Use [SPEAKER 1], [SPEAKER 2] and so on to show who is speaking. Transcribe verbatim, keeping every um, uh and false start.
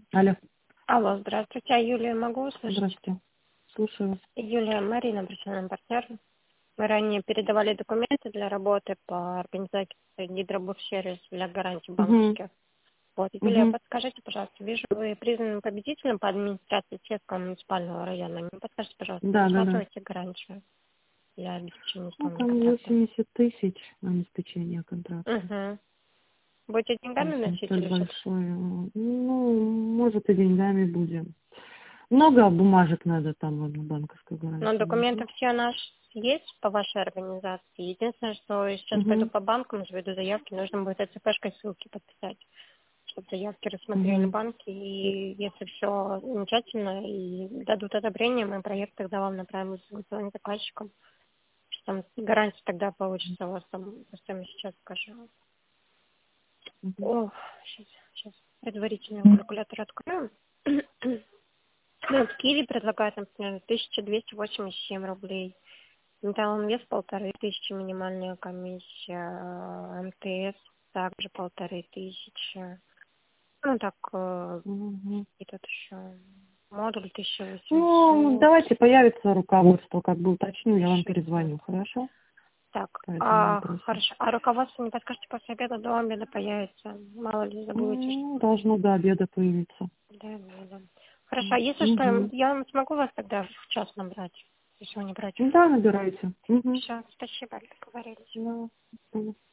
[SPEAKER 1] Алло.
[SPEAKER 2] Алло, здравствуйте. А Юлия, могу услышать?
[SPEAKER 1] Здравствуйте. Слушаю вас.
[SPEAKER 2] Юлия, Марина, профессиональный партнер. Мы ранее передавали документы для работы по организации гидробурсервис для гарантий
[SPEAKER 1] Угу.
[SPEAKER 2] банковских. Вот, Юлия,
[SPEAKER 1] Угу.
[SPEAKER 2] подскажите, пожалуйста, вижу, вы признаны победителем по администрации Чешского муниципального района. Не подскажите, пожалуйста,
[SPEAKER 1] Да, да, да.
[SPEAKER 2] рассматриваете гарантию для обеспечения
[SPEAKER 1] Ну,
[SPEAKER 2] исполнения
[SPEAKER 1] там
[SPEAKER 2] контракта?
[SPEAKER 1] восемьдесят тысяч на обеспечение контракта.
[SPEAKER 2] Угу. Будете деньгами
[SPEAKER 1] Конечно, не
[SPEAKER 2] носить
[SPEAKER 1] столь
[SPEAKER 2] или все?
[SPEAKER 1] большое. Ну, может, и деньгами будем. Много бумажек надо там, ладно, банковской
[SPEAKER 2] Но
[SPEAKER 1] гарантии
[SPEAKER 2] документы
[SPEAKER 1] нужно.
[SPEAKER 2] все наши есть по вашей организации. Единственное, что я сейчас пойду
[SPEAKER 1] Угу.
[SPEAKER 2] по банкам, заведу заявки, нужно будет ЭЦПшкой ссылки подписать, чтобы заявки рассмотрели
[SPEAKER 1] Угу.
[SPEAKER 2] банки. И если все замечательно и дадут одобрение, мы проект тогда вам направим в согласование с заказчиком. Что там гарантия тогда получится у вас там, просто я сейчас скажу.
[SPEAKER 1] Угу.
[SPEAKER 2] О, сейчас, сейчас предварительный калькулятор открою. Ну, вот Киви предлагает, например, тысяча двести восемьдесят семь рублей. Металл вес полторы тысячи, минимальная комиссия, МТС также полторы тысячи. Ну так, э,
[SPEAKER 1] Угу.
[SPEAKER 2] и тут еще модуль тысяча
[SPEAKER 1] Ну,
[SPEAKER 2] восемьсот.
[SPEAKER 1] давайте появится руководство, как бы уточню, я вам
[SPEAKER 2] шестьсот.
[SPEAKER 1] перезвоню, хорошо?
[SPEAKER 2] Так,
[SPEAKER 1] По этому
[SPEAKER 2] а,
[SPEAKER 1] вопросу.
[SPEAKER 2] хорошо. А руководство не подскажете, после обеда до обеда появится? Мало ли забудете. что-
[SPEAKER 1] Ну, должно до обеда появиться.
[SPEAKER 2] Да, да, да. Хорошо, а если что,
[SPEAKER 1] Угу.
[SPEAKER 2] я смогу вас тогда в час набрать, если вы не против?
[SPEAKER 1] Да, набирайте. Угу.
[SPEAKER 2] Все, спасибо, договорились.
[SPEAKER 1] Да.